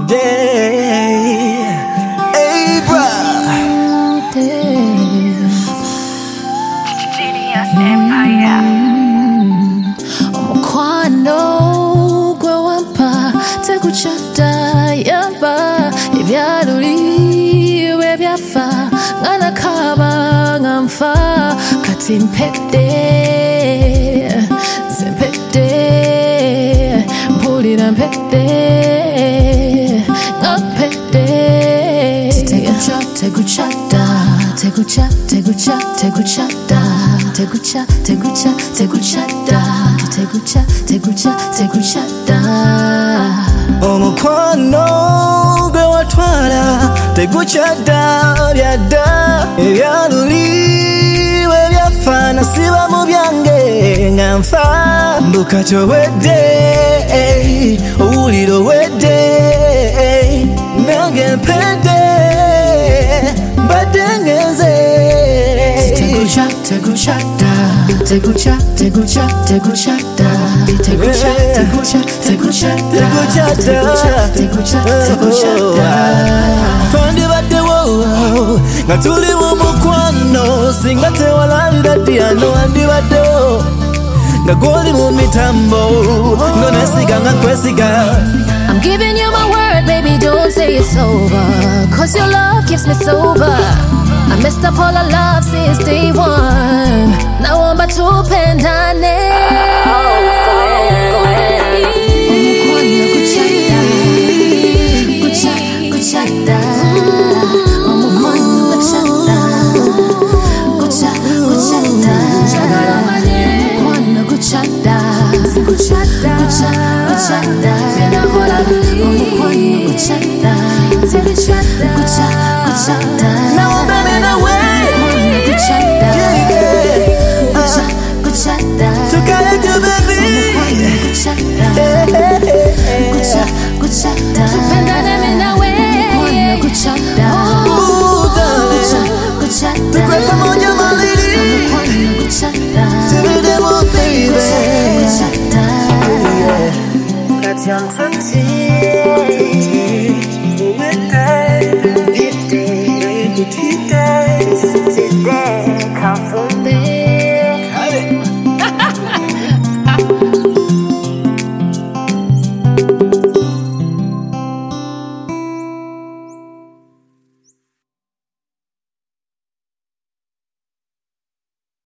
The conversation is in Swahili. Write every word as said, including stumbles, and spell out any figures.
day. Hey, bruh. Genius Empire. Omukwano gwe wampa tegukyadda yamba ebyaluli bwe byafa nga nakaaba nga nfa kati mpedde nze mpedde mpulira mpedde nga mpedde tegucha teguchadda tegucha tegucha teguchadda tegucha tegucha teguchadda tegucha tegucha teguchadda Omukwano gwe watwala tegukyadda byadda ebyaluli bwe byafa nasiba mu byange nga nfa mbuka kyowedde owulira owedde nange mpedde mbadde ngenze tegucha teguchadda tegucha tegucha teguchadda tegucha tegucha teguchadda tegucha teguchadda twandibaddewo nga tuli mu mukwano singa tewalabira diyano wandibaddewo nga gwoli mu mitambo ng'onesiga nga kwesiga. I'm giving you my word, baby, don't say it's over, cause your love keeps me sober. I messed up all our love since day one. Now I'm about to pendane. Now I'm running away. Took a little baby. Young